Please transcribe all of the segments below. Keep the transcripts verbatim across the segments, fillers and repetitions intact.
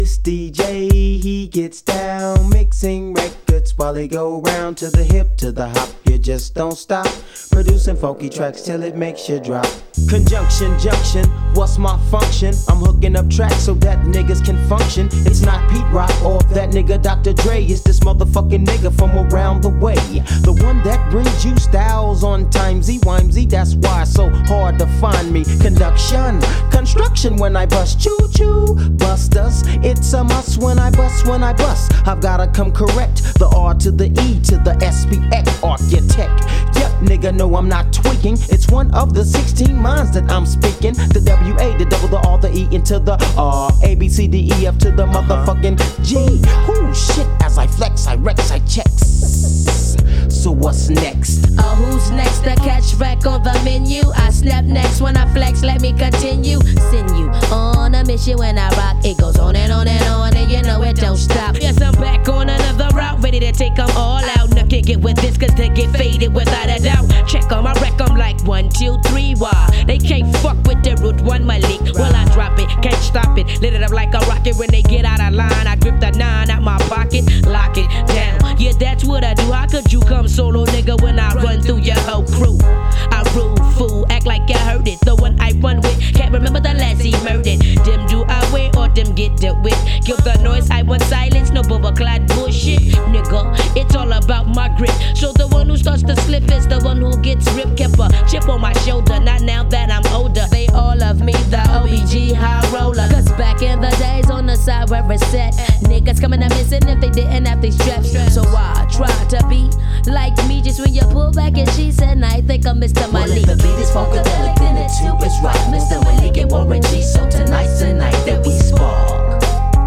This D J, he gets down, mixing records while they go round to the hip, to the hop. You just don't stop, producing funky tracks till it makes you drop. Conjunction, junction, what's my function? I'm hooking up tracks so that niggas can function. It's not Pete Rock or that nigga Doctor Dre. It's this motherfucking nigga from around the way. The one that brings you styles on timesy, wimesy. That's why it's so hard to find me. Conduction, construction when I bust. Choo choo, busters. It's a must when I bust, when I bust. I've gotta come correct. The R to the E to the S P X architect. Yep, nigga, no, I'm not tweaking. It's one of the sixteen minds that I'm speaking. The W A, the double, the R, the E into the R. A, B, C, D, E, F to the motherfucking G. Ooh, shit, as I flex, I rex, I checks. So what's next? Oh, who's next to catch wreck on the menu? I snap next when I flex, let me continue. Send you on a mission when I rock. It goes on and on and on, and you know it don't stop. Yes, I'm back on another route, ready to take them all out. Nothing get with this, cause they get faded without a doubt. Check on my wreck, I'm like one, two, three, why? They can't fuck with the root one Malik. Well, I drop it, can't stop it. Lit it up like a rocket when they get out of line. I grip the nine out my pocket, lock it down. Yeah, that's what I do. How could you come solo, nigga, when I run through your whole crew? I rule, fool, act like I heard it. The one I run with, can't remember the last he murdered. Them do I wear or them get dealt with? Kill the noise, I want silence, no bubble clad bullshit. Nigga, it's all about my grip. So the one who starts to slip is the one who gets ripped. Kept a chip on my shoulder, not now that I'm older. They all love me, the O B G high roller. Cause back in the days on the side where it's set, niggas coming up missing if they didn't have these straps. So I try to be like me just when you pull back and she said, I think I'm Mister Malik. Well, if the beat is funkadelic, then it too is right. Mister Malik and Warren G, so tonight's the night that we spark.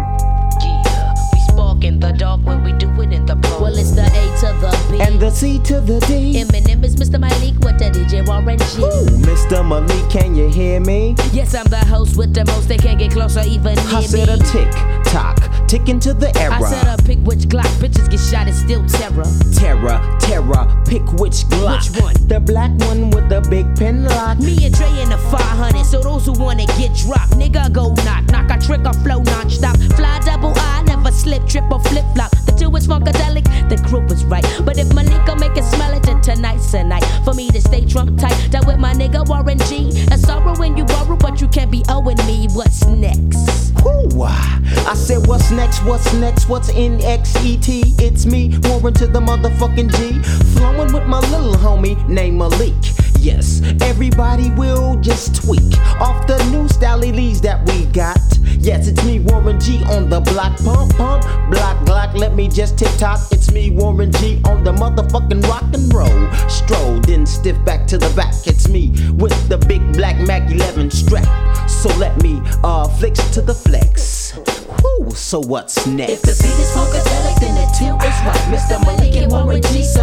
Yeah, we spark in the dark when we do it in the park. Well, it's the A to the B And the C to the D. Eminem is Mister Malik with the D J Warren G. Ooh, Mister Malik, can you hear me? Yes, I'm the host with the most. They can't get closer even near me. I said a tick tock, tick into the era. I said a pick which Glock, bitches get shot, it's still terror. Terror, terror, pick which Glock. Which one? The black one with the big pen lock. Me and Dre in the five hundred, so those who wanna get dropped, nigga go knock, knock a trick or flow non-stop. Fly double I, never slip, trip or flip flop. The two is funkadelic, the crew is right. But if Malika make it smell it, then tonight's a night for me to stay drunk tight. That with my nigga Warren G. A sorrow when you borrow, but you can't be owing me. What's next? Ooh, I said what's next, what's next, what's N X E T? It's me, Warren to the motherfucking G. Flowing with my little homie named Malik. Yes, everybody will just tweak off the new style leads that we got. Yes, it's me, Warren G, on the block. Pump, pump, block, block, let me just tip top. It's me, Warren G, on the motherfucking rock and roll. Stroll, then stiff back to the back. It's me with the big black Mac eleven strap. So let me uh flex to the flex. Woo, so what's next? If the beat is funkadelic, then it too is right. Mister Malik and Warren G,